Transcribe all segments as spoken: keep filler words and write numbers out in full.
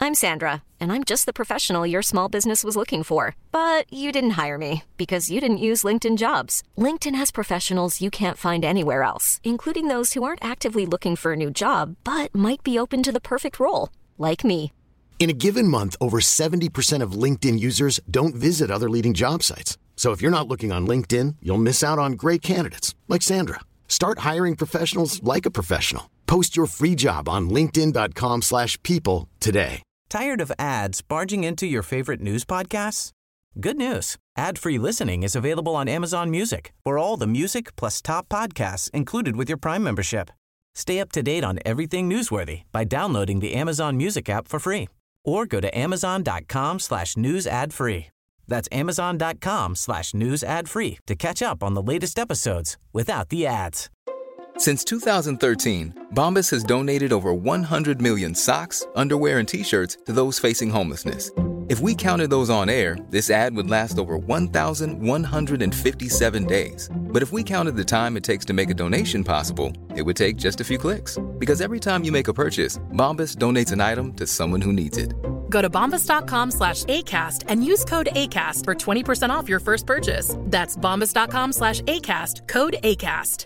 I'm Sandra, and I'm just the professional your small business was looking for. But you didn't hire me because you didn't use LinkedIn Jobs. LinkedIn has professionals you can't find anywhere else, including those who aren't actively looking for a new job, but might be open to the perfect role, like me. In a given month, over seventy percent of LinkedIn users don't visit other leading job sites. So if you're not looking on LinkedIn, you'll miss out on great candidates like Sandra. Start hiring professionals like a professional. Post your free job on linkedin.com slash people today. Tired of ads barging into your favorite news podcasts? Good news. Ad-free listening is available on Amazon Music for all the music plus top podcasts included with your Prime membership. Stay up to date on everything newsworthy by downloading the Amazon Music app for free or go to amazon.com slash news ad free. That's amazon.com slash news ad free to catch up on the latest episodes without the ads. Since two thousand thirteen, Bombas has donated over one hundred million socks, underwear, and T-shirts to those facing homelessness. If we counted those on air, this ad would last over one thousand one hundred fifty-seven days. But if we counted the time it takes to make a donation possible, it would take just a few clicks. Because every time you make a purchase, Bombas donates an item to someone who needs it. Go to bombas.com slash ACAST and use code ACAST for twenty percent off your first purchase. That's bombas.com slash ACAST, code ACAST.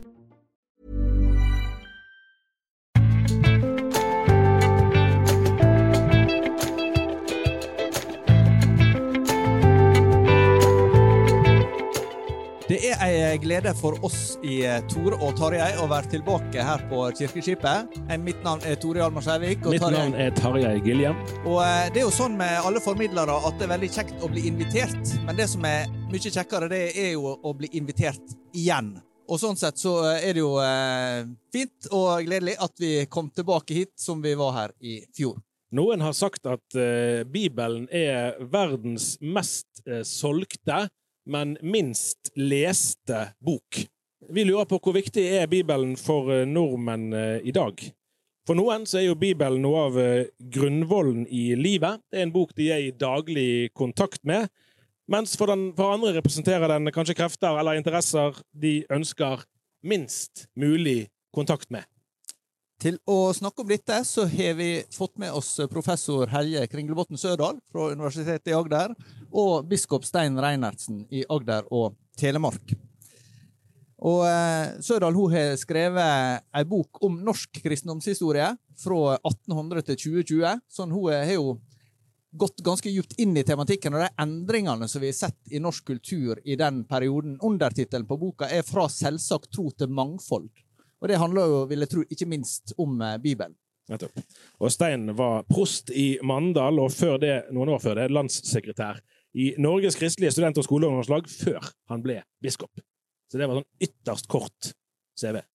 Det er en glede for oss i Tore og Tarjei å være tilbake her på Kirkeskipet. Mitt navn er Tore Hjalmar Sævik. Mitt navn er Tarjei Gilliam. Og det er jo sånn med alle formidlere at det er veldig kjekt å bli invitert. Men det som er mye kjekkere, det er jo å bli invitert igjen. Og sånn sett så er det jo fint og gledelig at vi kom tilbake hit som vi var her i fjor. Noen har sagt at uh, Bibelen er verdens mest uh, solgte, men minst leste bok. Vi lurer på hvor viktig er Bibelen for uh, nordmenn uh, i dag. For noen så er jo Bibelen noe av uh, grunnvollen i livet. Det er en bok de er i daglig kontakt med, mens for, den, for andre representerer den kanskje krefter eller interesser de ønsker minst mulig kontakt med. Til å snakke om dette så har vi fått med oss professor Helge Kringlebotn Sørdal fra Universitetet i Agder og biskop Stein Reinertsen i Agder og Telemark. Og eh, Sørdal hun har skrevet en bok om norsk kristendomshistorie fra atten hundre til tjue tjue, sånn hun har jo gått ganske djupt inn i tematikken og de endringene som vi har sett i norsk kultur i den perioden. Undertitelen på boka er «Fra selvsagt tro til mangfold». Og det handler jo, vil jeg tro, ikke minst om Bibelen. Nettopp. Og Stein var prost i Mandal, og før det, noen år før det, landssekretær i Norges kristelige student- og skoleungdomslag før han ble biskop. Så det var sånn ytterst kort C V.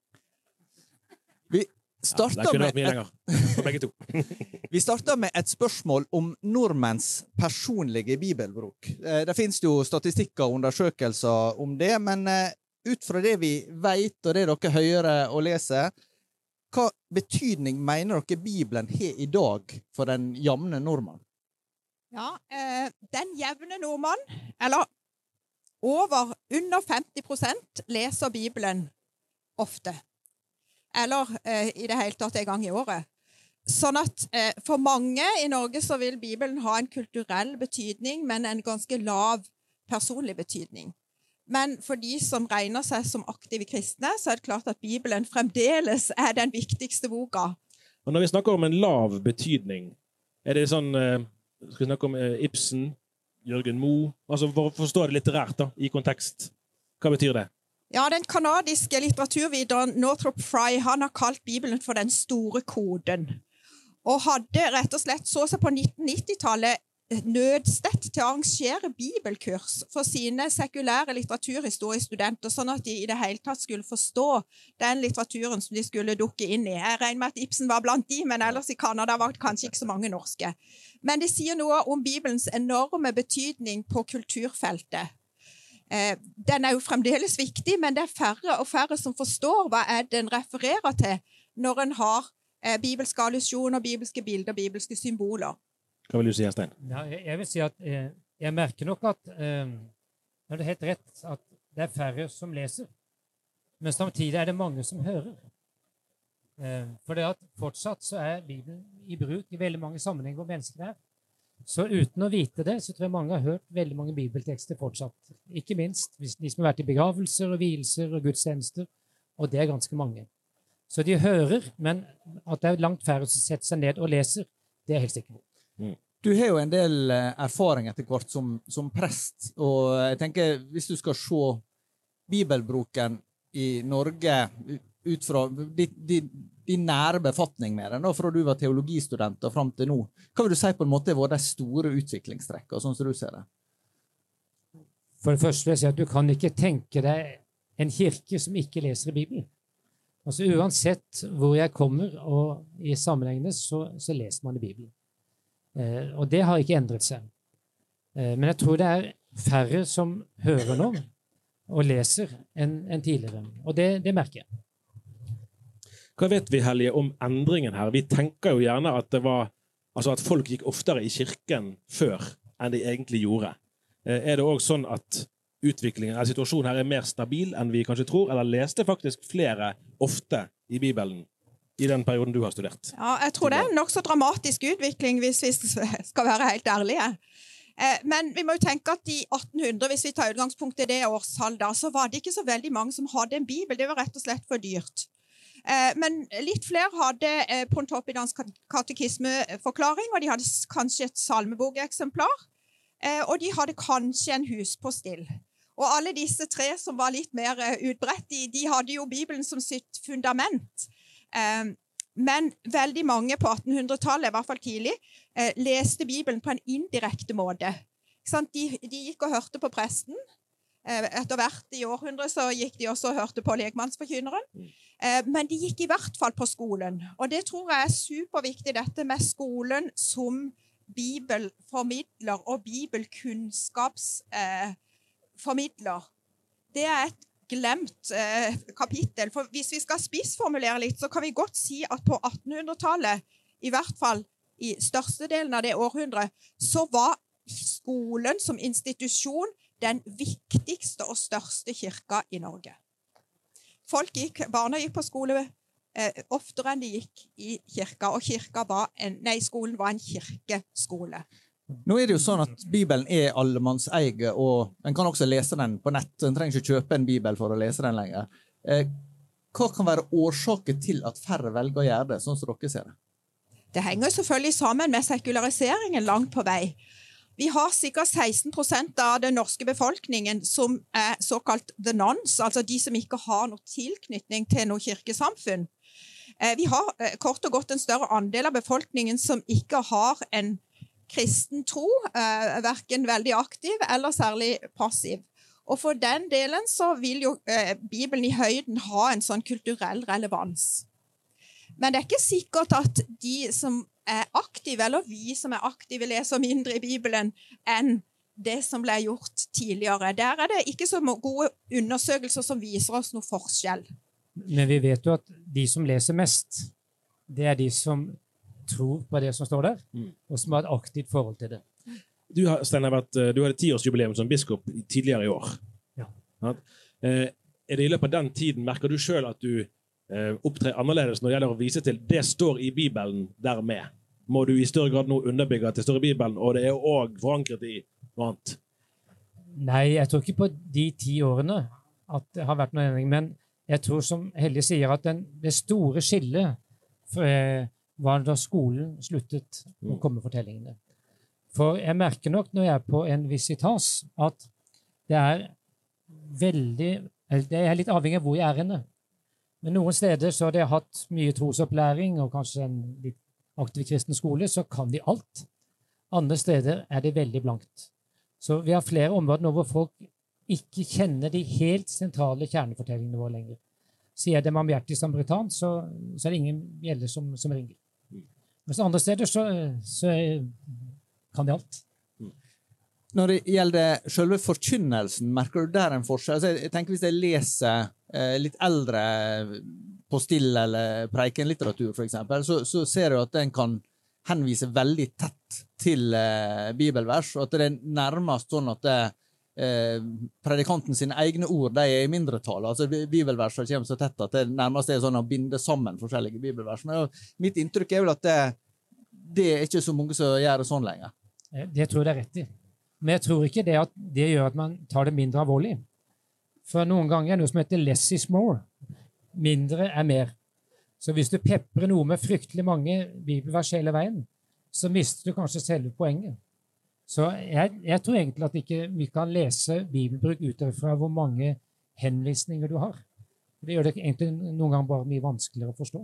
Vi startet ja, med mye lenger, for begge to. Vi startet med et spørsmål om nordmenns personlige bibelbruk. Det finnes jo statistikker og undersøkelser om det, men ut fra det vi vet, og det dere hører og leser, hva betydning mener dere Bibelen har i dag for den jevne nordmann? Ja, eh, den jevne nordmann, eller over under femti prosent, leser Bibelen ofte. Eller eh, i det hele tatt en gang i året. Sånn at eh, for mange i Norge så vil Bibelen ha en kulturell betydning, men en ganske lav personlig betydning. Men for de som regner seg som aktive kristne, så er det klart at Bibelen fremdeles er den viktigste boka. Og når vi snakker om en lav betydning, er det sånn, skal vi snakke om Ibsen, Jørgen Moe, altså for å forstå det litterært da, i kontekst. Hva betyr det? Ja, den kanadiske litteraturvideren Northrop Frye, han har kalt Bibelen for den store koden. Og hadde rett og slett så seg på nitten nittitallet nødstedt til å arrangere bibelkurs for sine sekulære litteraturhistoriestudenter, sånn at de i det hele tatt skulle forstå den litteraturen som de skulle dukke inn i. Jeg regner med at Ibsen var blant de, men ellers i Kanada var det kanskje ikke så mange norske. Men det sier noe om Bibelens enorme betydning på kulturfeltet. Eh, den er jo fremdeles viktig, men det er færre og færre som forstår hva er den refererer til når en har eh, bibelske allusjoner, bibelske bilder, bibelske symboler. Hva vil du si, Stein? Ja, jeg, jeg vil si at eh, jeg merker nok at eh, det er helt rett at det er færre som leser, men samtidig er det mange som hører. Eh, for det at fortsatt så er Bibelen i bruk i veldig mange sammenhenger hvor mennesker er. Så uten å vite det, så tror jeg mange har hørt veldig mange bibeltekster fortsatt. Ikke minst hvis de som har vært i begravelser og vielser og gudstjenester, og det er ganske mange. Så de hører, men at det er langt færre som setter seg ned og leser, det er helt sikkert. Mm. Du har jo en del erfaring etter hvert som, som prest, og jeg tenker, hvis du skal se bibelbruken i Norge ut fra din, din, din nære befatning med den, fra du var teologistudent og frem til nå, hva vil du si på en måte var de store utviklingstrekkene, sånn som du ser det? For det første vil jeg si at du kan ikke tenke deg en kirke som ikke leser i Bibelen. Altså uansett hvor jeg kommer og i sammenhengene, så, så leser man i Bibelen. Eh, og det har ikke endret seg. Eh, men jeg tror det er færre som hører nå og leser enn, enn tidligere. Og det, det merker jeg. Hva vet vi, Helge, om endringen her? Vi tenker jo gjerne at det var, altså at folk gikk oftere i kirken før enn de egentlig gjorde. Eh, er det også sånn at utviklingen, eller situasjonen her er mer stabil enn vi kanskje tror, eller leste faktisk flere ofte i Bibelen i den perioden du har studert? Ja, jeg tror det er en nok så dramatisk utvikling hvis vi skal være helt ærlige. Eh, men vi må jo tenke at i atten hundre, hvis vi tar utgangspunkt i det årstall da, så var det ikke så veldig mange som hadde en bibel. Det var rett og slett for dyrt. Eh, men litt flere hadde eh, Pontoppidansk katekismeforklaring, og de hadde kanskje et salmebokeksemplar, eh, og de hadde kanskje en huspostill. Og alle disse tre som var litt mer eh, utbredt, de, de hadde jo Bibelen som sitt fundament. Eh, men veldig mange på attenhundretallet, i hvert fall tidlig, eh, leste Bibelen på en indirekte måte. De, de gikk og hørte på presten. Eh, etter hvert i århundre så gikk de også og hørte på lekmannsforkynneren. Eh, men de gikk i hvert fall på skolen. Og det tror jeg er superviktig, dette med skolen som bibelformidler og bibelkunnskapsformidler. Eh, det er et glemt eh, kapittel. For hvis vi skal spissformulere litt, så kan vi godt si at på attenhundretallet, i hvert fall i største delen av det århundret, så var skolen som institusjon den viktigste og største kirka i Norge. Folk gikk, barna gikk på skole eh, oftere enn de gikk i kirka, og kirka var en, nei, skolen var en kirkeskole. Nå er det jo sånn at Bibelen er allemannseie, og en kan også lese den på nett. En trenger ikke kjøpe en bibel for å lese den lenger. Eh, hva kan være årsaken til at færre velger å gjøre det, sånn som dere ser det? Det henger selvfølgelig sammen med sekulariseringen langt på vei. Vi har sikkert seksten prosent av den norske befolkningen som er såkalt the nuns, altså de som ikke har noe tilknytning til noe kirkesamfunn. Vi har kort og godt en større andel av befolkningen som ikke har en kristen tro, hverken veldig aktiv eller særlig passiv. Og for den delen så vil jo Bibelen i høyden ha en sånn kulturell relevans. Men det er ikke sikkert at de som er aktive, eller vi som er aktive, leser mindre i Bibelen enn det som ble gjort tidligere. Der er det ikke så gode undersøkelser som viser oss noe forskjell. Men vi vet jo at de som leser mest, det er de som tror på det som står der, og som har et aktivt forhold til det. Du, Stein, har vært, du hadde tiårsjubileum som biskop tidligere i år. Ja. Er det i løpet av den tiden, merker du selv at du opptre annerledes når det gjelder å vise til det står i Bibelen der med? Må du i større grad nå underbygge at det står i Bibelen, og det er også forankret i noe annet? Nei, jeg tror ikke på de ti årene at det har vært noe endring, men jeg tror som Helge sier at den, det store skillet for, var da skolen sluttet å komme med fortellingene. For jeg merker nok når jeg er på en visitas at det er veldig, det er litt avhengig av hvor jeg er henne. Men noen steder så har de hatt mye trosopplæring og kanskje en litt aktiv kristen skole, så kan de alt. Andre steder er det veldig blankt. Så vi har flere områder nå hvor folk ikke kjenner de helt sentrale kjernefortellingene våre lenger. Sier jeg dem om hjertet i samaritan, så, så er det ingen bjeller som, som ringer. Mens andre steder så, så kan de alt. Når det gjelder selve forkynnelsen, merker du der en forskjell? Altså, jeg tenker hvis jeg leser eh, litt eldre på still- eller preikenlitteratur, for eksempel, så, så ser jeg at den kan henvise veldig tett til eh, bibelvers, og at det er nærmest sånn at det, eh, predikanten sine egne ord, de er i mindretall. Altså bibelverser kommer så tett at det nærmest er sånn å binde sammen forskjellige bibelvers. Men mitt inntrykk er vel at det, det er ikke så mange som gjør det sånn lenger. Det tror jeg det er rett i. Men jeg tror ikke det at det gjør at man tar det mindre alvorlig. For noen ganger er det noe som heter less is more. Mindre er mer. Så hvis du peprer noe med fryktelig mange bibelvers hele veien, så mister du kanskje selve poenget. Så jeg, jeg tror egentlig at ikke vi kan lese bibelbruk utenfra hvor mange henvisninger du har. Det gjør det egentlig noen ganger bare mye vanskeligere å forstå.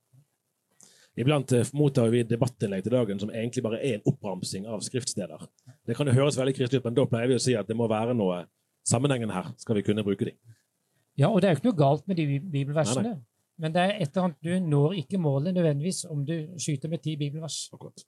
Iblant mottar vi debattinnlegg til dagen som egentlig bare er en oppramsing av skriftsteder. Det kan jo høres veldig kristelig ut, men da pleier vi å si at det må være noe sammenhengen her, skal vi kunne bruke dem. Ja, og det er jo ikke noe galt med de bibelversene. Nei, nei. Men det er et eller annet, du når ikke målet nødvendigvis om du skyter med ti bibelvers. Akkurat.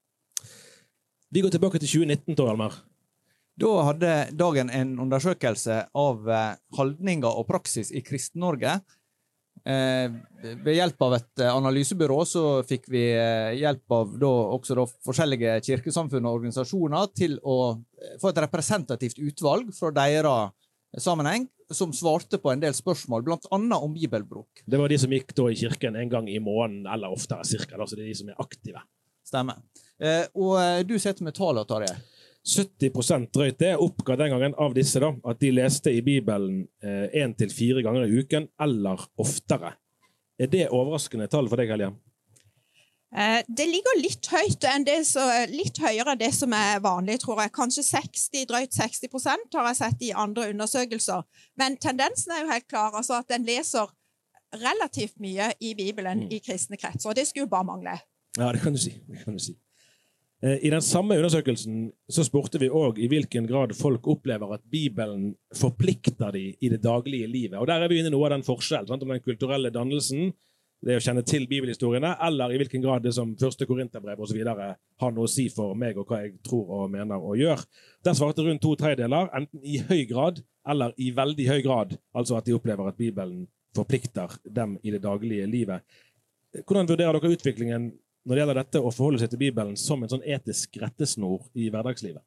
Vi går tilbake til tjue nitten, Tor Hjalmar. Da hadde dagen en undersøkelse av holdninger og praksis i Kristen-Norge. Eh, ved hjelp av et analysebyrå så fikk vi hjelp av da, også da, forskjellige kirkesamfunn og organisasjoner til å få et representativt utvalg fra deres sammenheng, som svarte på en del spørsmål, blant annet om bibelbruk. Det var de som gikk da i kirken en gang i måneden, eller oftere cirka, altså det er de som er aktive. Stemmer. Eh, og du setter med tallet, Tarjei. sytti prosent drøyt det oppga den gangen av disse da, at de leste i Bibelen eh, en til fire ganger i uken, eller oftere. Er det overraskende tall for deg, Helge? Eh, det ligger litt høyt enn det, så, litt høyere enn det som er vanlig, tror jeg. Kanskje seksti, drøyt seksti prosent har jeg sett i andre undersøkelser. Men tendensen er jo helt klar, altså at den leser relativt mye i Bibelen mm. i kristne krets, og det skulle jo bare mangle. Ja, det kan du si. Det kan du si. I den samme undersøkelsen så spurte vi også i hvilken grad folk opplever at Bibelen forplikter de i det daglige livet. Og der er vi inne i noe av den forskjell, sant? Om den kulturelle dannelsen, det å kjenne til bibelhistoriene, eller i hvilken grad det som første Korinterbrev og så videre har noe å si for meg og hva jeg tror og mener og gjør. Der svarte rundt to tredjedeler, enten i høy grad eller i veldig høy grad, altså at de opplever at Bibelen forplikter dem i det daglige livet. Hvordan vurderer dere utviklingen når det gjelder dette å forholde seg til Bibelen som en sånn etisk rettesnor i hverdagslivet?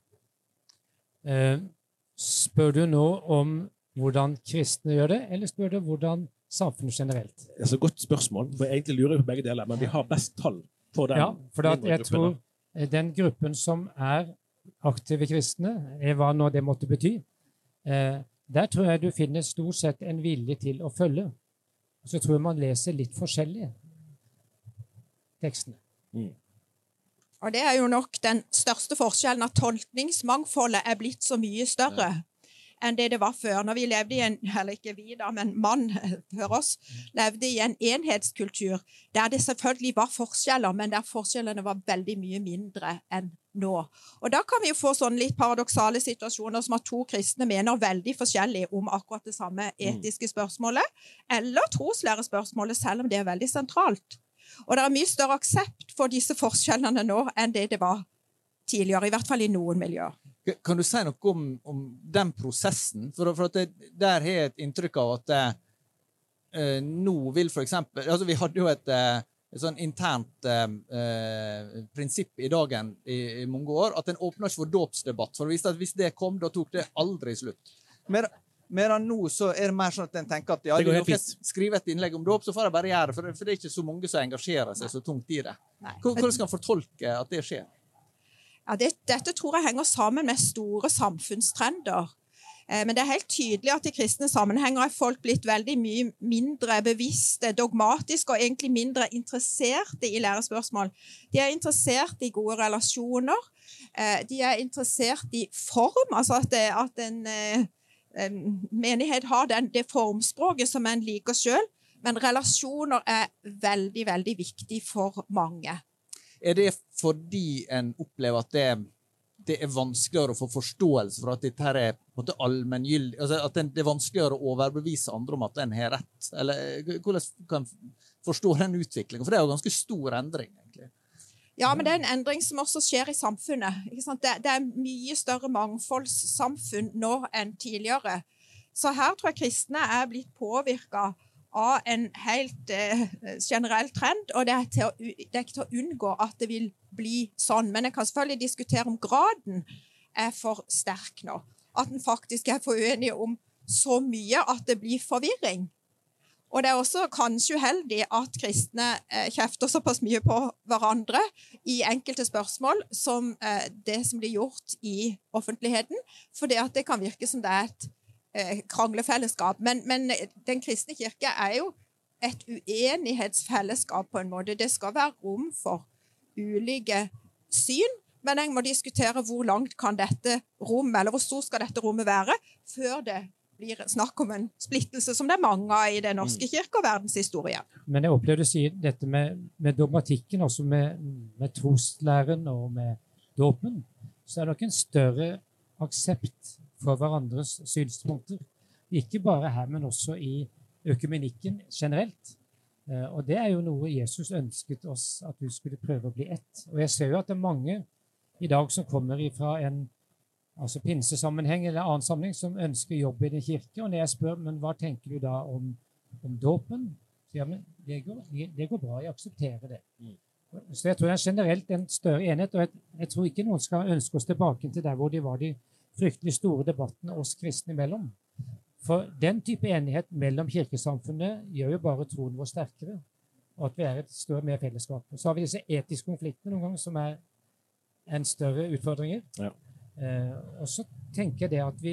Eh, spør du nå om hvordan kristne gjør det, eller spør du hvordan samfunnet generelt? Det er så godt spørsmål, for jeg egentlig lurer på begge deler, men vi har best tall for den. Ja, for at jeg tror den gruppen som er aktive kristne, hva nå det måtte bety, eh, der tror jeg du finner stort sett en vilje til å følge. Så tror jeg man leser litt forskjellige tekstene. Mm. Og det er jo nok den største forskjellen, at tolkningsmangfoldet er blitt så mye større enn det det var før. Når vi levde i en, eller ikke vi da, men mann, hør oss, levde i en enhetskultur, der det selvfølgelig var forskjeller, men der forskjellene var veldig mye mindre enn nå. Og da kan vi jo få sånne litt paradoksale situasjoner som at to kristne mener veldig forskjellig om akkurat det samme etiske spørsmålet, eller troslærespørsmålet, selv om det er veldig sentralt. Og det er mye større aksept for disse forskjellene nå enn det det var tidligere, i hvert fall i noen miljøer. Kan du si noe om, om den prosessen? For, for at det, der har jeg et inntrykk av at eh, nå vil for eksempel, altså vi hadde jo et, et sånn internt eh, prinsipp i dagen i, i mange år, at den åpner ikke for dåpsdebatt, for å vise at hvis det kom, da tok det aldri slutt. Men Medan nå så er det mer sånn at en tenker at ja, jeg vil skrive et innlegg om dåp, så får jeg bare gjøre det, for, for det er ikke så mange som engasjerer seg så tungt i det. Hvordan skal man fortolke at det skjer? Ja, det, dette tror jeg henger sammen med store samfunnstrender. Eh, men det er helt tydelig at i kristne sammenhenger er folk blitt veldig mye mindre bevisste, dogmatiske og egentlig mindre interesserte i lærespørsmål. De er interessert i gode relasjoner. Eh, de er interessert i form, altså at, det, at en eh, menighet har den, det formspråket som en liker selv, men relasjoner er veldig, veldig viktig for mange. Er det fordi en opplever at det, det er vanskeligere å få forståelse for at dette her er på en måte allmenngyldig, altså at det er vanskeligere å overbevise andre om at en har rett? Eller hvordan kan en forstå den utviklingen? For det er jo ganske stor endring, egentlig. Ja, men det er en endring som også skjer i samfunnet. Ikke sant? Det, det er mye større mangfoldssamfunn nå enn tidligere. Så her tror jeg kristne er blitt påvirket av en helt eh, generell trend, og det er, til å, det er ikke til å unngå at det vil bli sånn. Men jeg kan selvfølgelig diskutere om graden er for sterk nå. at en faktisk er for uenige om så mye at det blir forvirring. Og det er også kanskje uheldig at kristne eh, kjefter såpass mye på hverandre i enkelte spørsmål som eh, det som blir gjort i offentligheten, for det, det kan virke som det er et eh, kranglefellesskap. Men, men den kristne kirke er jo et uenighetsfellesskap på en måte. Det skal være rom for ulike syn, men jeg må diskutere hvor langt kan dette rom, eller hvor stor skal dette rommet være, før det blir snakk om en splittelse som det er mange av i den norske kirke og verdenshistorien. Men jeg opplevde å si dette med, med dogmatikken, også med, med troslæren og med dåpen, så er det nok en større aksept for hverandres synspunkter. Ikke bare her, men også i økumenikken generelt. Og det er jo noe Jesus ønsket oss, at vi skulle prøve å bli ett. Og jeg ser jo at det er mange i dag som kommer fra en altså pinsesammenheng eller annen sammenheng, som ønsker jobb i den kirke. Og når jeg spør, men hva tenker du da om, om dåpen? Så ja, men det går, det går bra, jeg aksepterer det. Mm. Så jeg tror det er generelt en større enhet, og jeg, jeg tror ikke noen skal ønske oss tilbake til der hvor de var de fryktelig store debattene oss kristne imellom. For den type enighet mellom kirkesamfunnet gjør jo bare troen vår sterkere, og at vi er et større mer fellesskap. Og så har vi disse etiske konfliktene noen ganger, som er en større utfordringer. Ja. Eh, og så tenker jeg det at vi,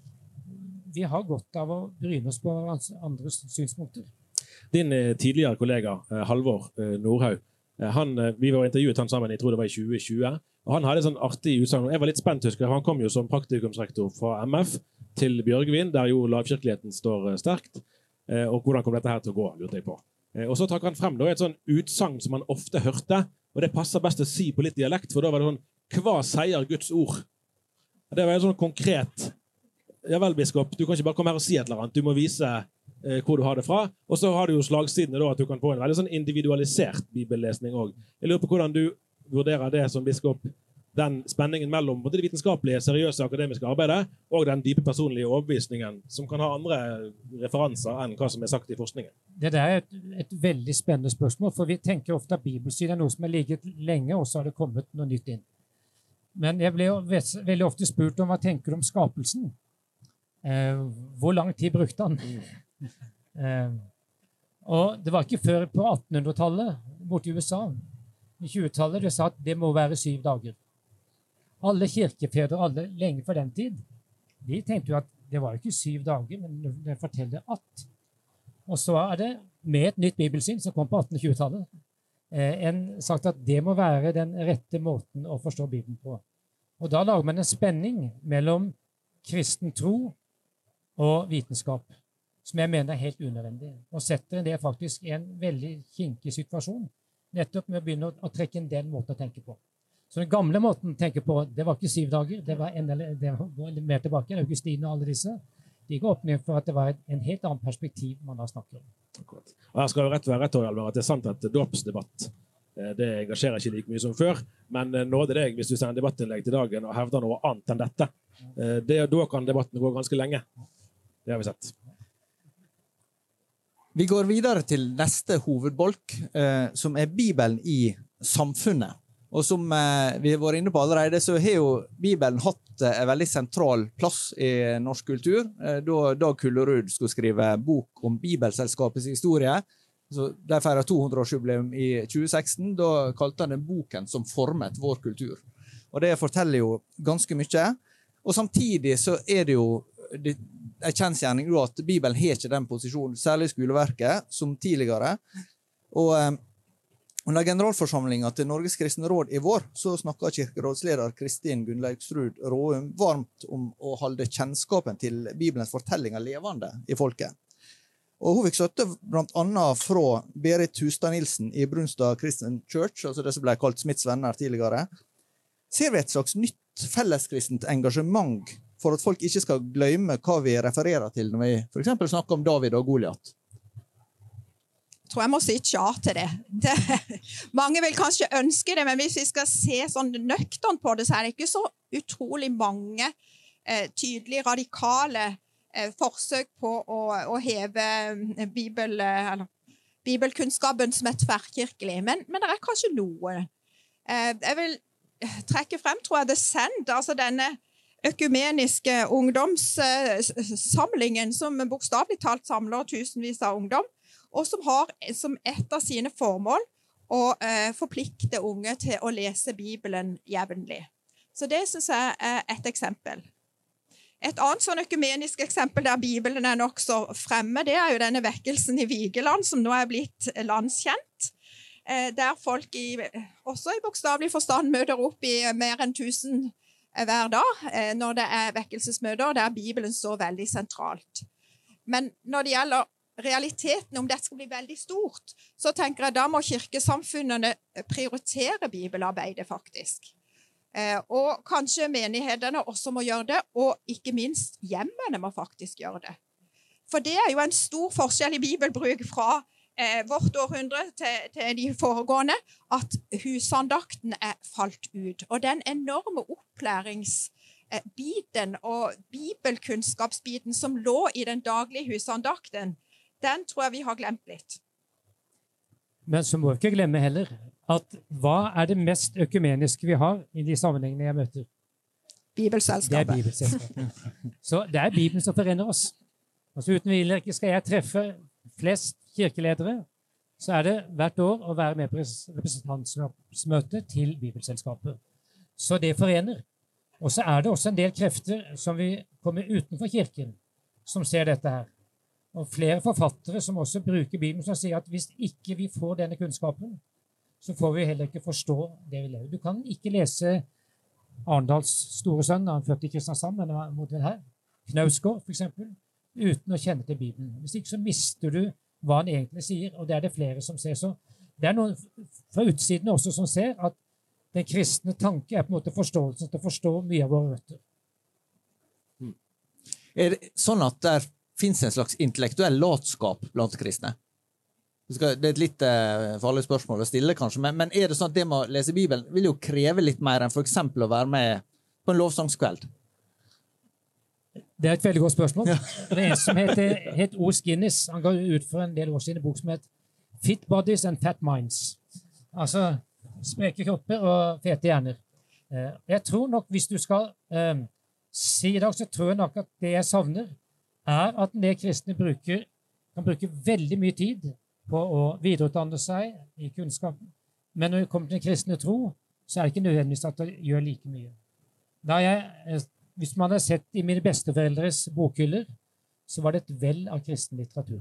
vi har godt av å bryne oss på andres synspunkter. Din eh, tidligere kollega, eh, Halvor eh, Nordhaug, eh, han, eh, vi var intervjuet han sammen, jeg tror det var i tjue tjue, og han hadde en sånn artig utsagn. Jeg var litt spent, husker han kom jo som praktikumsrektor fra M F til Bjørgvin, der jo lavkirkeligheten står eh, sterkt, eh, og hvordan kom dette her til å gå, lurte jeg på. Eh, og så tar han frem da, et sånn utsagn som han ofte hørte, og det passer best å si på litt dialekt, for da var det sånn, hva sier Guds ord? Det var en sånn konkret, ja vel biskop, du kan ikke bare komme her og si et eller annet, du må vise eh, hvor du har det fra, og så har du jo slagsidene da, at du kan få en veldig sånn individualisert bibellesning også. Jeg lurer på hvordan du vurderer det som biskop, den spenningen mellom både det vitenskapelige, seriøse akademiske arbeidet, og den dype personlige overbevisningen, som kan ha andre referanser enn hva som er sagt i forskningen. Det er et, et veldig spennende spørsmål, for vi tenker ofte at bibelsyn er noe som har ligget lenge, og så har det kommet noe nytt inn. Men jeg ble jo veldig ofte spurt om hva tenker du om skapelsen. Eh, hvor lang tid brukte han? eh, og det var ikke før på attenhundretallet, borte i U S A, i tjuetallet, det sa at det må være syv dager. Alle kirkefedre, alle lenge for den tid, de tenkte jo at det var ikke syv dager, men det forteller at. Og så er det med et nytt bibelsyn som kom på atten-tjue-tallet, en sagt at det må være den rette måten å forstå Bibelen på. Og da lager man en spenning mellom kristen tro og vitenskap, som jeg mener er helt unødvendig, og setter det faktisk i en veldig kinkig situasjon, nettopp med å begynne å, å trekke inn den måten å tenke på. Så den gamle måten å tenke på, det var ikke syv dager, det var, en, det var mer tilbake, Augustine og alle disse, de går opp ned for at det var en helt annen perspektiv man da snakker om. Akkurat. Og her skal jo rett være rett, Alvar, at det er sant at dåpsdebatt, det engasjerer ikke like mye som før, men nåde deg hvis du sender debattinnlegg til dagen og hevder noe annet enn dette. Det, da kan debatten gå ganske lenge. Det har vi sett. Vi går videre til neste hovedbolk, eh, som er Bibelen i samfunnet. Og som eh, vi var inne på allerede, så har jo Bibelen hatt eh, en veldig sentral plass i norsk kultur. Eh, da Dag Kullerud skulle skrive bok om Bibelselskapets historie, så de feiret to hundre årsjubileum i tjue seksten, da kalte han den boken som formet vår kultur. Og det forteller jo ganske mye. Og samtidig så er det jo det, en kjensgjerning at Bibelen har ikke den posisjonen, særlig i skoleverket, som tidligere. Og eh, under generalforsamlingen til Norges kristne råd i vår, så snakket kirkerådsleder Kristin Gunnlaugsrud Råum varmt om å holde kjennskapen til Bibelens fortellinger levende i folket. Og hun fikk støtte blant annet fra Berit Hustad Nilsen i Brunstad Christian Church, altså det som ble kalt Smiths venner tidligere. Ser vi et slags nytt felleskristent engasjement for at folk ikke skal glemme hva vi refererer til når vi for eksempel snakker om David og Goliat? Jeg tror jeg må si tja til det. det. Mange vil kanskje ønske det, men hvis vi skal se sånn nøktern på det, så er det ikke så utrolig mange eh, tydelige, radikale eh, forsøk på å, å heve eh, Bibel, eh, eller, bibelkunnskapen som er tverrkirkelig. Men, men det er kanskje noe. Eh, jeg vil trekke frem, tror jeg, The Send, altså denne økumeniske ungdomssamlingen som bokstavelig talt samler tusenvis av ungdom, og som har som et av sine formål å eh, forplikte unge til å lese Bibelen jevnlig. Så det synes jeg er et eksempel. Et annet sånn økumenisk eksempel der Bibelen er nok så fremme, det er jo denne vekkelsen i Vigeland, som nå er blitt landskjent, eh, der folk i, også i bokstavelig forstand møter opp i mer enn tusen hver dag, eh, når det er vekkelsesmøter, der Bibelen står veldig sentralt. Men når det gjelder realiteten, om dette skal bli veldig stort, så tenker jeg da må kirkesamfunnene prioritere bibelarbeidet faktisk. Eh, og kanskje menighetene også må gjøre det, og ikke minst hjemmene må faktisk gjøre det. For det er jo en stor forskjell i bibelbruk fra eh, vårt århundre til, til de foregående, at husandakten er falt ut. Og den enorme opplæringsbiten og bibelkunnskapsbiten som lå i den daglige husandakten, den tror jeg vi har glemt litt. Men så må vi ikke glemme heller at hva er det mest økumeniske vi har i de sammenhengene jeg møter? Bibelselskapet. Det er Bibelselskapet. Så det er Bibelen som forener oss. Altså uten hvile ikke skal jeg treffe flest kirkeledere, så er det hvert år å være med på representantsmøte til Bibelselskapet. Så det forener. Og så er det også en del krefter som vi kommer utenfor kirken, som ser dette her. Og flere forfattere som også bruker Bibelen, som sier at hvis ikke vi får denne kunnskapen, så får vi heller ikke forstå det vi lever. Du kan ikke lese Arendals store sønn, han født i Kristiansand, men han mot den her, Knausgård for eksempel, uten å kjenne til Bibelen. Hvis ikke så mister du hva han egentlig sier, og det er det flere som ser. Så det er noen fra utsiden også som ser at den kristne tanke er på en måte forståelsen til å forstå mye av våre røtter. Er det sånn at der finnes en slags intellektuell latskap blant kristne? Det er et litt uh, farlig spørsmål å stille, kanskje, men, men er det sånn at det med å lese Bibelen vil jo kreve litt mer enn for eksempel å være med på en lovsangskveld? Det er et veldig godt spørsmål. Ja. Det er en som heter, het O. Skinnis. Han ga ut for en del år siden en bok som het Fit Bodies and Fat Minds. Altså spreke kropper og fete hjerner. Uh, jeg tror nok, hvis du skal uh, si i dag, så tror jeg nok at det jeg savner, er at en del kristne bruker, kan bruke veldig mye tid på å videreutdanne seg i kunnskapen. Men når det kommer til den kristne tro, så er det ikke nødvendigvis at det gjør like mye. Da jeg, hvis man har sett i mine besteforeldres bokhyller, så var det et vell av kristen litteratur.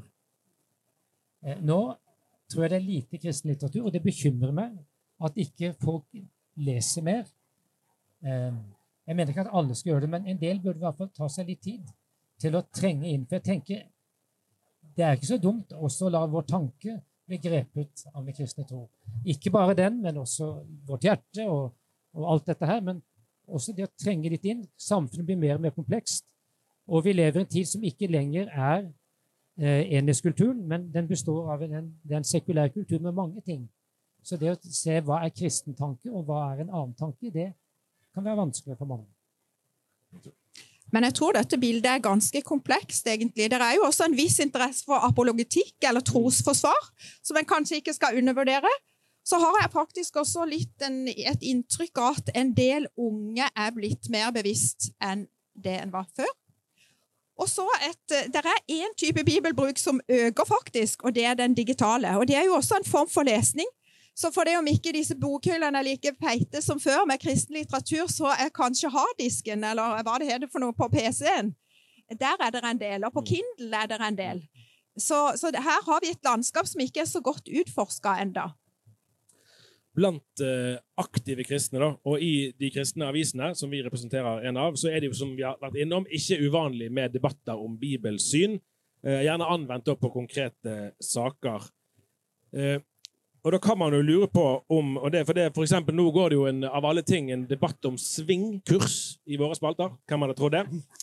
Nå tror jeg det er lite kristen litteratur, og det bekymrer meg at ikke folk leser mer. Jeg mener ikke at alle skal gjøre det, men en del burde i hvert fall ta seg litt tid til å trenge inn. For jeg tenker, det er ikke så dumt også å la vår tanke bli grepet av den kristne tro. Ikke bare den, men også vårt hjerte og, og alt dette her, men også det å trenge litt inn. Samfunnet blir mer og mer komplekst, og vi lever i en tid som ikke lenger er eh, enhetskulturen, men den består av en, en sekulær kultur med mange ting. Så det å se hva er kristen tanke, og hva er en annen tanke, det kan være vanskelig for mange. Men jeg tror dette bildet er ganske komplekst, egentlig. Det er jo også en viss interesse for apologetikk eller trosforsvar, som en kanskje ikke skal undervurdere. Så har jeg faktisk også litt en, et inntrykk av at en del unge er blitt mer bevisst enn det en var før. Og så et, det er en type bibelbruk som øker faktisk, og det er den digitale. Og det er jo også en form for lesning. Så for det om ikke disse bokhyllene er like feite som før med kristen litteratur, så er kanskje harddisken, eller hva det heter for noe på P C-en, der er det en del, og på Kindle er det en del. Så, så her har vi et landskap som ikke er så godt utforsket enda. Blant uh, aktive kristne, da, og i de kristne avisene, som vi representerer en av, så er det jo, som vi har vært innom, ikke uvanlig med debatter om bibelsyn, uh, gjerne anvendt på konkrete saker. Uh, Og da kan man jo lure på om, og det, for, det, for eksempel nå går det jo en, av alle ting en debatt om svingkurs i våre spalter. Kan man da tro det?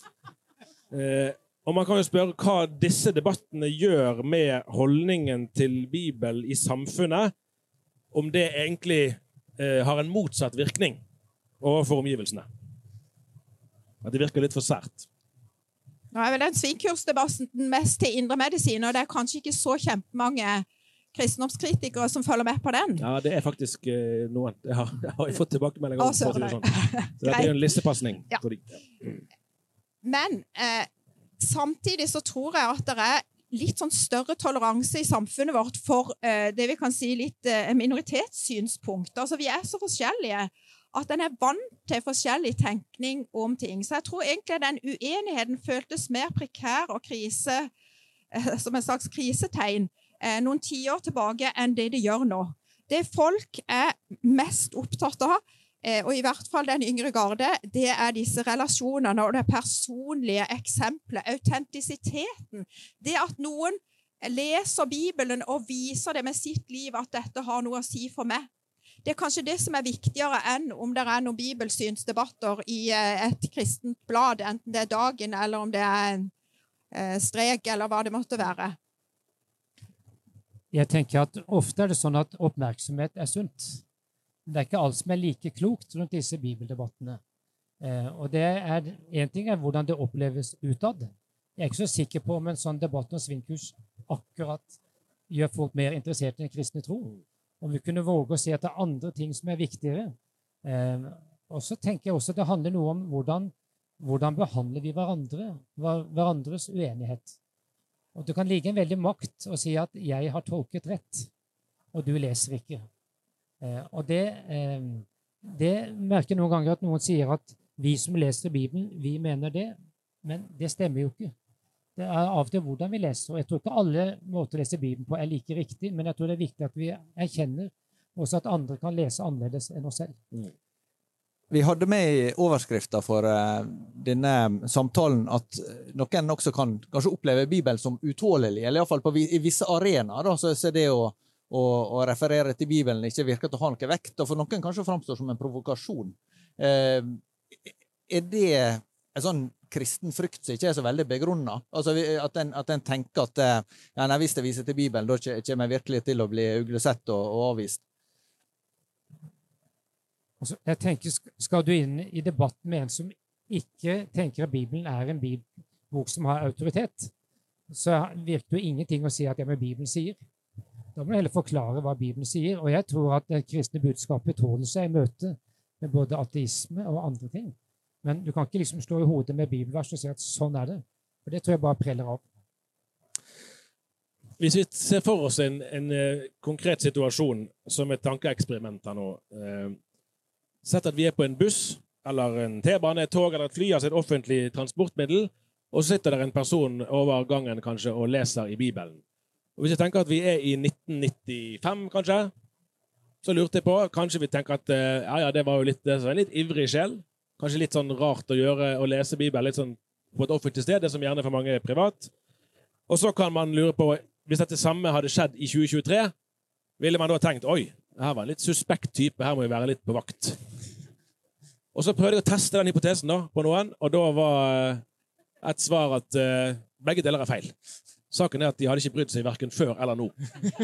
Eh, og man kan jo spørre hva disse debattene gjør med holdningen til Bibelen i samfunnet, om det egentlig eh, har en motsatt virkning overfor omgivelsene. At det virker litt for sært. Nå er vel den svingkursdebatten mest til indre medisin, og det er kanskje ikke så kjempemange kristendomskritikere som følger med på den? Ja, det er faktisk uh, noen. Jeg har, jeg har fått tilbakemeldinger om. Så, så sånn. Så det er jo en listepasning. Ja. Men eh, samtidig så tror jeg at det er litt sånn større toleranse i samfunnet vårt for eh, det vi kan si litt eh, minoritetssynspunkt. Altså, vi er så forskjellige at den er vant til forskjellig tenkning om ting. Så jeg tror egentlig den uenigheten føltes mer prekær og krise, eh, som en slags krisetegn, eh, noen tiår tilbake enn det de gjør nå. Det folk er mest opptatt av, eh, og i hvert fall den yngre garde, det er disse relasjonene og det personlige eksempelet, autentisiteten. Det at noen leser Bibelen og viser det med sitt liv at dette har noe å si for meg. Det er kanskje det som er viktigere enn om det er noen bibelsynsdebatter i et kristent blad, enten det er Dagen, eller om det er en eh, strek, eller hva det måtte være. Jeg tenker at ofte er det sånn at oppmerksomhet er sunt. Det er ikke alt som er like klokt rundt disse bibeldebattene. Eh, og det er, en ting er hvordan det oppleves utad. Jeg er ikke så sikker på om en sånn debatt om svinkurs akkurat gjør folk mer interessert i den kristne tro. Om vi kunne våge å si at det er andre ting som er viktigere. Eh, og så tenker jeg også at det handler noe om hvordan, hvordan behandler vi hverandre, hverandres uenighet. Og det kan ligge en veldig makt å si at jeg har tolket rett, og du leser ikke. Eh, og det, eh, det merker noen ganger at noen sier at vi som leser Bibelen, vi mener det, men det stemmer jo ikke. Det er av og til hvordan vi leser, og jeg tror ikke alle måter å lese Bibelen på er like riktig, men jeg tror det er viktig at vi erkjenner også at andre kan lese annerledes enn oss selv. Mm. Vi hadde med i overskriften for uh, denne samtalen at noen også kan kanskje oppleve Bibelen som utålelig, eller i hvert fall på, i visse arenaer, da, så er det å, å, å referere til Bibelen ikke virker til å ha noe vekt, og for noen kanskje fremstår som en provokasjon. Uh, er det en sånn kristen frykt som ikke er så veldig begrunnet? Altså at en, at en tenker at ja, nei, hvis jeg viser til Bibelen, da kommer jeg virkelig til å bli uglesett og, og avvist. Altså, jeg tenker, skal du inn i debatten med en som ikke tenker at Bibelen er en bok som har autoritet, så virker jo ingenting å si at ja, men Bibelen sier. Da må du heller forklare hva Bibelen sier, og jeg tror at det kristne budskapet tåler seg i møte med både ateisme og andre ting. Men du kan ikke liksom slå i hodet med bibelvers og si at sånn er det. For det tror jeg bare preller av. Hvis vi ser for oss en, en uh, konkret situasjon som et tankeeksperiment her nå, uh, sett at vi er på en buss, eller en T-bane, et tog, eller et fly, altså et offentlig transportmiddel, og så sitter der en person over gangen kanskje og leser i Bibelen. Og hvis jeg tenker at vi er i nitten nittifem kanskje, så lurte jeg på, kanskje vi tenker at uh, ja, ja, det var jo litt, det var en litt ivrig sjel, kanskje litt sånn rart å gjøre å lese Bibelen litt sånn på et offentlig sted, det som gjerne for mange er privat. Og så kan man lure på, hvis dette samme hadde skjedd i tjue tjuetre, ville man da tenkt, oi, her var en litt suspekt type, her må vi være litt på vakt. Og så prøvde jeg å teste den hypotesen da, på noen, og da var et svar at uh, begge deler er feil. Saken er at de hadde ikke brydd seg hverken før eller nå.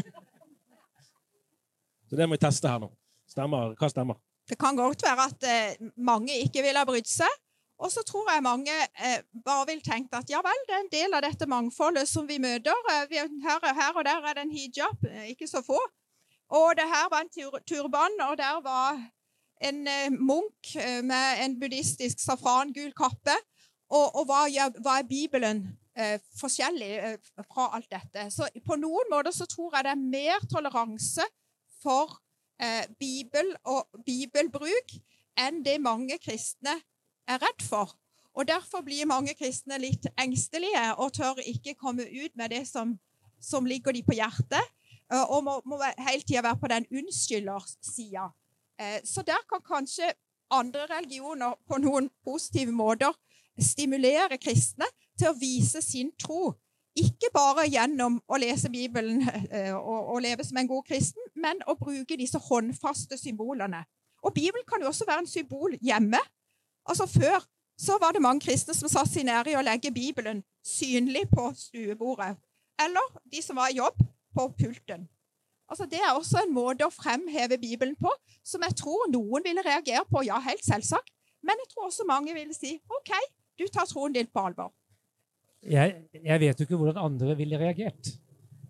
Så det må vi teste her nå. Stemmer, hva stemmer? Det kan godt være at eh, mange ikke vil ha brydd seg, og så tror jeg mange eh, bare vil tenke at ja vel, det er en del av dette mangfoldet som vi møter. Eh, vi, her, her og der er det en hijab, eh, ikke så få. Og det her var en tur, turban, og der var en eh, munk eh, med en buddhistisk safrangul kappe. Og, og hva, ja, hva er Bibelen eh, forskjellig eh, fra alt dette? Så på noen måter så tror jeg det er mer toleranse for Eh, Bibel og bibelbruk enn det mange kristne er redd for. Og derfor blir mange kristne litt engstelige og tør ikke komme ut med det som, som ligger de på hjertet, eh, og må, må hele tiden være på den unnskyldersiden. Eh, så der kan kanskje andre religioner på noen positive måter stimulere kristne til å vise sin tro. Ikke bare gjennom å lese Bibelen eh, og, og leve som en god kristen, men å bruke disse håndfaste symbolene. Og Bibelen kan jo også være en symbol hjemme. Altså før så var det mange kristne som satt seg nær i å legge Bibelen synlig på stuebordet. Eller de som var i jobb, på pulten. Altså det er også en måte å fremheve Bibelen på, som jeg tror noen ville reagere på, ja, helt selvsagt. Men jeg tror også mange ville si, ok, du tar troen din på alvor. Jeg, jeg vet jo ikke hvordan andre ville reagert.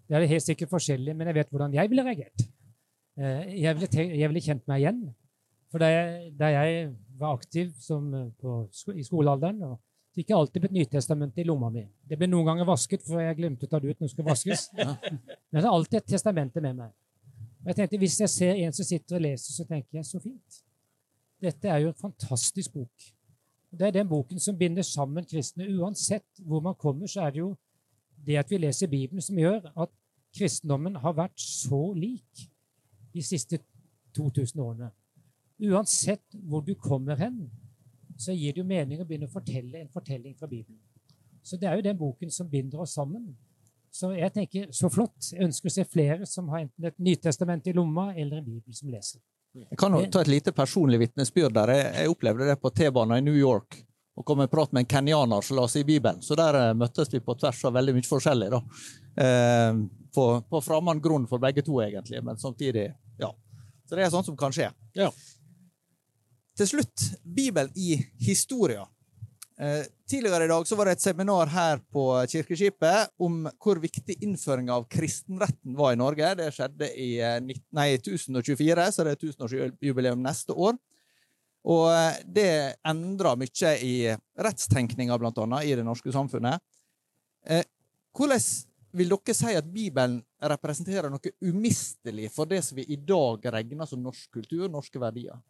Det er helt sikkert forskjellig, men jeg vet hvordan jeg ville reagert. Jeg ville, jeg ville kjent meg igjen. For da jeg, da jeg var aktiv som, på, i skolealderen, og fikk jeg alltid et Nytestament i lomma mi. Det ble noen ganger vasket, for jeg glemte å ta det ut når det skulle vaskes. Men det er alltid et testamente med meg. Og jeg tenkte, hvis jeg ser en som sitter og leser, så tenker jeg, så fint. Dette er jo en fantastisk bok. Det er den boken som binder sammen kristne. Uansett hvor man kommer, så er det jo det at vi leser Bibelen som gjør at kristendommen har vært så lik de siste to tusen årene. Uansett hvor du kommer hen, så gir det jo mening å begynne å fortelle en fortelling fra Bibelen. Så det er jo den boken som binder oss sammen. Så jeg tenker, så flott. Jeg ønsker å se flere som har enten et Nytestament i lomma eller en Bibel som leser. Jeg kan jo ta et lite personlig vittnesbyrd der. Jeg, jeg opplevde det på T-banen i New York, og kom i prat med en kenyaner som la seg i Bibelen. Så der uh, møttes vi på tvers av veldig mye forskjellig da. Uh, på, på fremmed grunn for begge to egentlig, men samtidig, ja. Så det er sånt som kan skje. Ja. Til slutt, Bibelen i historia. Eh, tidligere i dag så var det et seminar her på Kirkeskipet om hvor viktig innføring av kristenretten var i Norge. Det skjedde i nei, tusen og tjuefire, så det er tusenårsjubileum neste år. Og det endret mye i rettstenkninga blant annet i det norske samfunnet. Eh, hvordan vil dere si at Bibelen representerer noe umistelig for det som vi i dag regner som norsk kultur, norske verdier?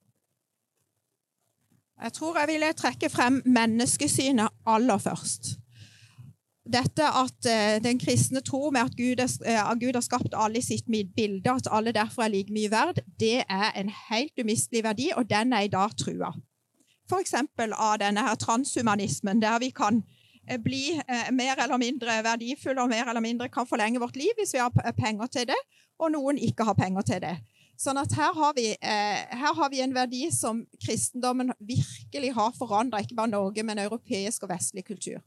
Jeg tror jeg ville trekke frem menneskesynet aller først. Dette at uh, den kristne tror med at Gud, er, uh, Gud har skapt alle i sitt bilde, at alle derfor er like mye verd, det er en helt umistelig verdi, og den er i dag trua. For eksempel av denne her transhumanismen, der vi kan uh, bli uh, mer eller mindre verdifulle og mer eller mindre kan forlenge vårt liv hvis vi har penger til det, og noen ikke har penger til det. Sånn at her har, vi, eh, her har vi en verdi som kristendommen virkelig har forandret, ikke bare Norge, men europeisk og vestlig kultur.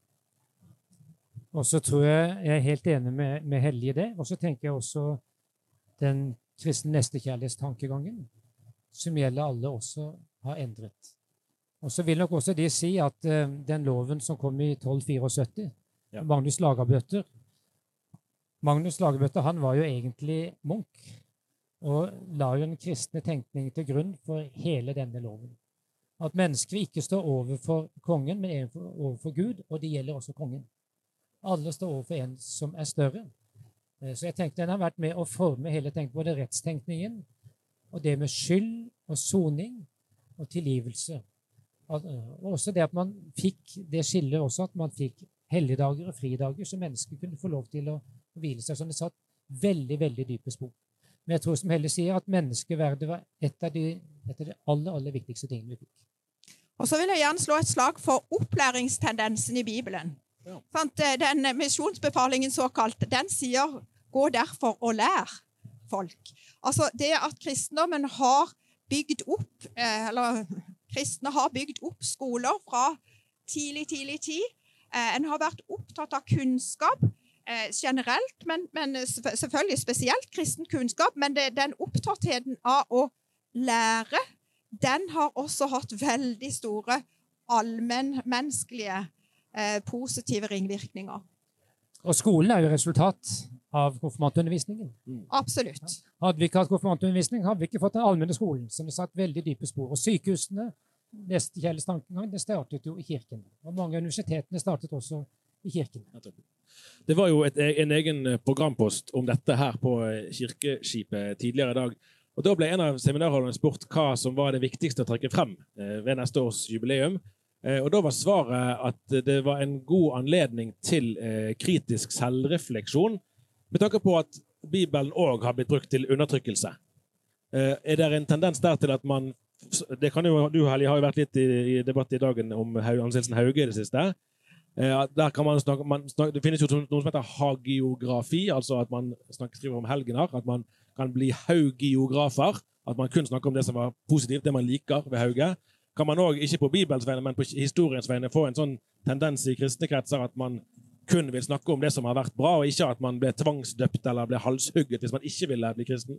Og så tror jeg jeg er helt enig med, med Hellige i det, og så tenker jeg også den kristne nestekjærlighetstankegangen, som gjelder alle, også har endret. Og så vil nok også de si at eh, den loven som kom i tolv syttifire, ja. Magnus Lagabøter, Magnus Lagabøter, han var jo egentlig munk, og la jo en kristne tenkning til grunn for hele denne loven. At mennesker ikke står overfor kongen, men overfor Gud, og det gjelder også kongen. Alle står overfor en som er større. Så jeg tenkte den har vært med å forme hele tenkningen, både rettstenkningen, og det med skyld og soning og tilgivelse. Og også det at man fikk, det skiller også at man fikk helligdager og fridager, så mennesker kunne få lov til å hvile seg. Så det satt veldig, veldig dype spor. Men jeg tror som Helle sier at menneskeverdet var et av de, et av de aller, aller viktigste tingene vi fikk. Og så vil jeg gjerne slå et slag for opplæringstendensen i Bibelen. Ja. Den misjonsbefalingen såkalt, den sier, gå derfor og lær folk. Altså det at kristendommen har bygd opp, eller kristne har bygd opp skoler fra tidlig, tidlig tid. En har vært opptatt av kunnskap, Eh, generelt, men, men selvfølgelig spesielt kristen kunnskap, men det, den opptattheten av å lære, den har også hatt veldig store allmennmenneskelige eh, positive ringvirkninger. Og skolen er jo resultat av konfirmantundervisningen. Mm. Absolutt. Hadde vi ikke hatt konfirmantundervisning, hadde vi ikke fått den allmenne skolen, som har satt veldig dype spor. Og sykehusene, nestekjærlighetstankegang, det startet jo i kirken. Og mange universitetene startet også i kirken. Det var jo et, en egen programpost om dette her på Kirkeskipet tidligere i dag. Og da ble en av seminarholderne spurt hva som var det viktigste å trekke frem ved neste års jubileum. Og da var svaret at det var en god anledning til kritisk selvrefleksjon, med tanke på at Bibelen også har blitt brukt til undertrykkelse. Er det en tendens der til at man, det kan jo, du Helge har jo vært litt i, i debatt i dagen om Anselsen Hauge i det siste, der kan man snakke, man snakke, det finnes jo noe som heter hagiografi, altså at man snakker, skriver om helgener, at man kan bli haugiografer, at man kun snakker om det som var positivt, det man liker ved Hauge. Kan man også, ikke på Bibelens vegne, men på historiens vegne, få en sånn tendens i kristne kretser at man kun vil snakke om det som har vært bra, og ikke at man ble tvangsdøpt eller ble halshugget hvis man ikke ville bli kristen?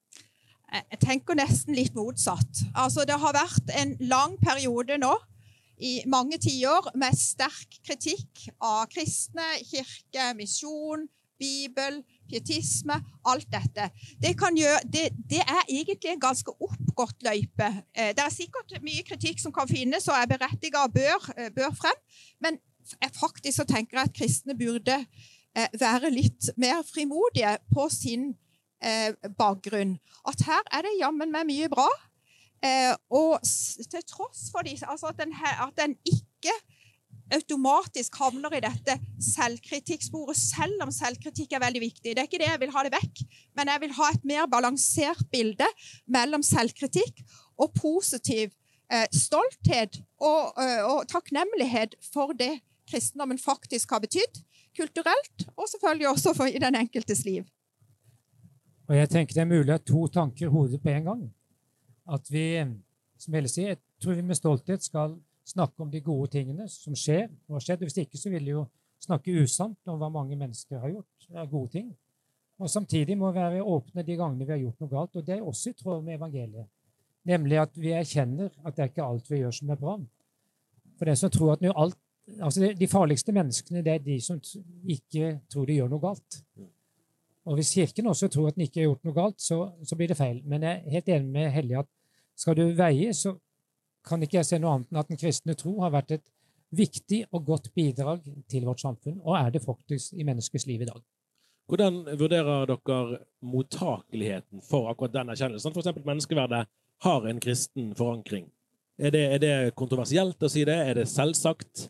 Jeg tenker nesten litt motsatt. Altså, det har vært en lang periode nå, i mange tiår, med sterk kritikk av kristne, kirke, misjon, Bibel, pietisme, alt dette. Det, kan gjøre, det, det er egentlig en ganske oppgått løype. Det er sikkert mye kritikk som kan finnes, og er berettiget og bør, bør frem, men faktisk så tenker jeg at kristne burde være litt mer frimodige på sin bakgrunn. At her er det jammen med mye bra, og til tross for det, altså at den, her, at den ikke automatisk havner i dette selvkritikksporet, selv om selvkritikk er veldig viktig. Det er ikke det jeg vil ha det vekk, men jeg vil ha et mer balansert bilde mellom selvkritikk og positiv eh, stolthet og, eh, og takknemlighet for det kristendommen faktisk har betydd, kulturelt, og selvfølgelig også for i den enkeltes liv. Og jeg tenker det er mulig at to tanker i hodet på en gang. At vi, som Helle sier, jeg tror vi med stolthet skal snakke om de gode tingene som skjer og har skjedd. Hvis ikke så vil vi jo snakke usant om hva mange mennesker har gjort. Det er gode ting. Og samtidig må vi være åpne de gangene vi har gjort noe galt. Og det er også i tråd med evangeliet. Nemlig at vi erkjenner at det er ikke alt vi gjør som er bra. For det som tror at alt, altså de farligste menneskene, det er de som ikke tror de gjør noe galt. Og hvis kirken også tror at den ikke har gjort noe galt, så, så blir det feil. Men jeg er helt enig med Hellige at skal du veie, så kan ikke jeg se noe annet enn at den kristne tro har vært et viktig og godt bidrag til vårt samfunn, og er det faktisk i menneskets liv i dag. Hvordan vurderer dere mottakeligheten for akkurat den erkjennelsen? For eksempel menneskeverdet har en kristen forankring. Er det, er det kontroversielt å si det? Er det selvsagt?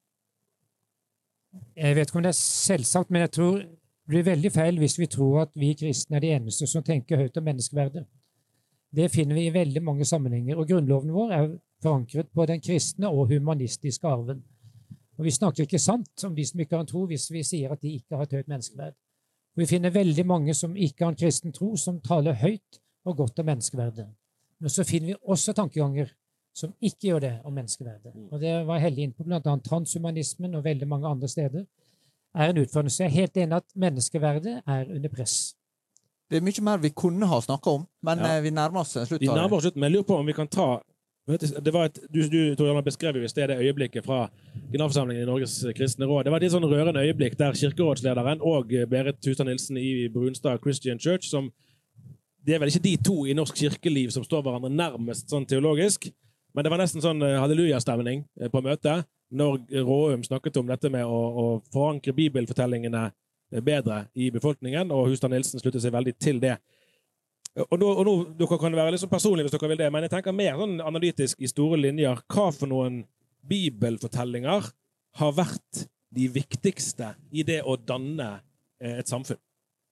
Jeg vet ikke om det er selvsagt, men jeg tror det blir veldig feil hvis vi tror at vi kristne er de eneste som tenker høyt om menneskeverdet. Det finner vi i veldig mange sammenhenger, og grunnloven vår er forankret på den kristne og humanistiske arven. Og vi snakker ikke sant om de som ikke har en tro, hvis vi sier at de ikke har et høyt menneskeverd. Og vi finner veldig mange som ikke har en kristen tro, som taler høyt og godt om menneskeverdet. Men så finner vi også tankeganger som ikke gjør det om menneskeverdet. Og det var Hellig inn på, blant annet transhumanismen og veldig mange andre steder, er en utfordring. Så jeg er helt enig at menneskeverdet er under press. Det er mye mer vi kunne ha snakket om, men ja. vi nærmer oss slutt. Vi nærmer oss slutt, men jeg lurer på om vi kan ta... Det var et, du, du Tor Hjalmar, beskrev jo i stedet øyeblikket fra generalforsamlingen i Norges kristne råd. Det var et sånn rørende øyeblikk der kirkerådslederen og Berit Hustad Nilsen i Brunstad Christian Church, som det er vel ikke de to i norsk kirkeliv som står hverandre nærmest sånn teologisk, men det var nesten sånn halleluja-stemning på møtet når Råum snakket om dette med å, å forankre bibelfortellingene bedre i befolkningen, og Hustad Nilsen sluttet seg veldig til det. Og nå, og nå dere kan være litt så personlig hvis dere vil det, men jeg tenker mer sånn analytisk i store linjer. Hva for noen bibelfortellinger har vært de viktigste i det å danne et samfunn?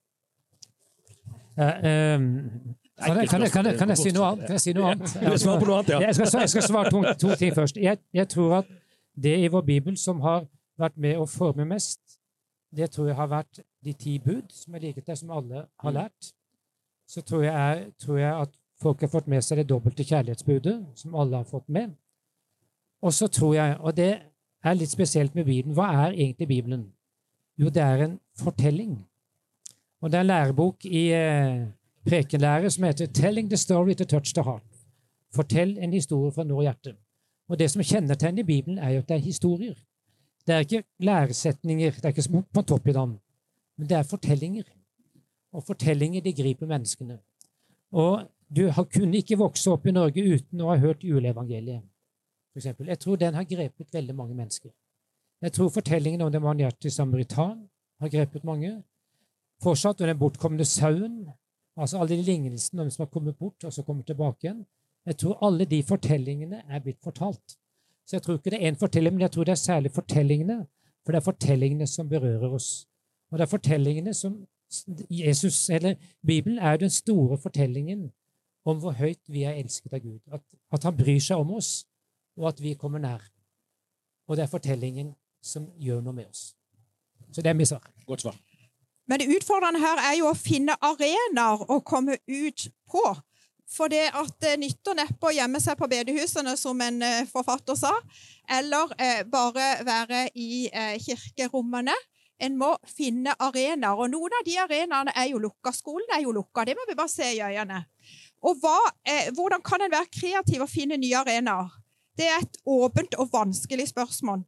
Uh, um, kan, jeg, kan, jeg, kan, jeg, kan jeg si noe annet? Kan jeg si noe annet? Jeg skal, jeg skal, jeg skal svare to, to ting først. Jeg, jeg tror at det i vår bibel som har vært med å forme mest, det tror jeg har vært de ti bud, som er like til som alle har lært. Så tror jeg, er, tror jeg at folk har fått med seg det dobbelte kjærlighetsbudet, som alle har fått med. Og så tror jeg, og det er litt spesielt med Bibelen, hva er egentlig Bibelen? Jo, det er en fortelling. Og det er en lærebok i eh, prekenlære som heter Telling the Story to Touch the Heart. Fortell en historie fra nord hjertet. Og det som kjennetegner i Bibelen er jo at det er historier. Det er ikke læresetninger, det er ikke små på topp i dem, men det er fortellinger. Og fortellinger, de griper menneskene. Og du kunne ikke vokse opp i Norge uten å ha hørt juleevangeliet, for eksempel. Jeg tror den har grepet veldig mange mennesker. Jeg tror fortellingen om den barmhjertige samaritan har grepet mange. Fortsatt om den bortkomne sauen, altså alle de lignelsene om som har kommet bort og så kommer tilbake igjen. Jeg tror alle de fortellingene er blitt fortalt. Så jeg tror ikke det er en fortelling, men jeg tror det er særlig fortellingene, for det er fortellingene som berører oss. Og det er fortellingene som Jesus, eller Bibelen er den store fortellingen om hvor høyt vi er elsket av Gud. At, at han bryr seg om oss, og at vi kommer nær. Og det er fortellingen som gjør noe med oss. Så det er mitt svar. Godt svar. Men det utfordrende her er jo å finne arenaer å komme ut på. For det at det nytter neppe å gjemme seg på bedehusene, som en eh, forfatter sa, eller eh, bare være i eh, kirkerommene. En må finne arenaer, og noen av de arenaene er jo lukka. Skolen er jo lukka, det må vi bare se i øynene. Og hva, eh, hvordan kan en være kreativ og finne nye arenaer? Det er et åpent og vanskelig spørsmål.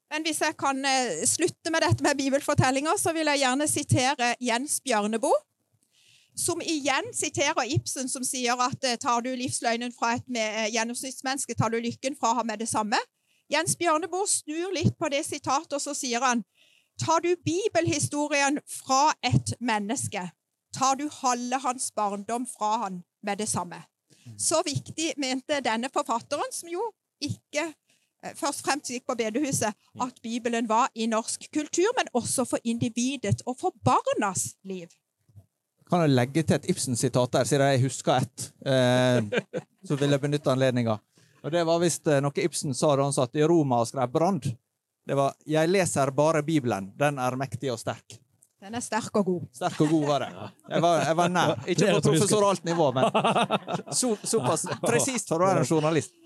Men hvis jeg kan eh, slutte med dette med bibelfortellinger, så vil jeg gjerne sitere Jens Bjørneboe, som igjen siterer Ibsen, som sier at eh, tar du livsløgnen fra et med, eh, gjennomsnittsmenneske, tar du lykken fra ham med det samme. Jens Bjørneboe snur litt på det sitatet, og så sier han, tar du bibelhistorien fra et menneske, tar du halve hans barndom fra han med det samme. Så viktig mente denne forfatteren, som jo ikke først og fremst gikk på bedehuset, at Bibelen var i norsk kultur, men også for individet og for barnas liv. Kan jeg legge til et Ibsen-sitat der, siden jeg husker ett, eh, så vil jeg benytte anledningen. Og det var visst noe Ibsen sa da han satt i Roma og skrev Brand. Det var, jeg leser bare Bibelen, den er mektig og sterk. Den er sterk og god. Sterk og god var det. Jeg var, jeg var nær. Ikke på professoralt nivå, men så, såpass presist for å være en journalist.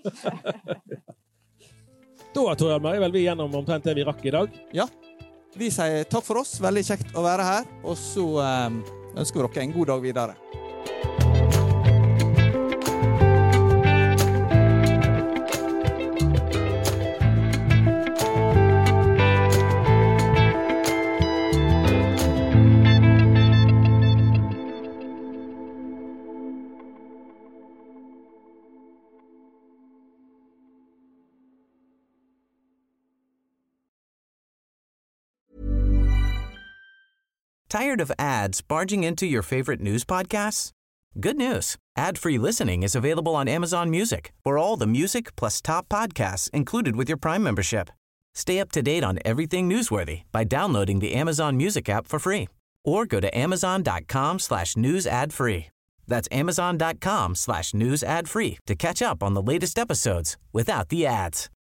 Da, Tor Hjalmar, er vel vi gjennom omtrent det vi rakk i dag. Ja, vi sier takk for oss. Veldig kjekt å være her. Og så um, ønsker vi dere en god dag videre. Tired of ads barging into your favorite news podcasts? Good news. Ad-free listening is available on Amazon Music for all the music plus top podcasts included with your Prime membership. Stay up to date on everything newsworthy by downloading the Amazon Music app for free or go to amazon.com slash news ad free. That's amazon.com slash news ad free to catch up on the latest episodes without the ads.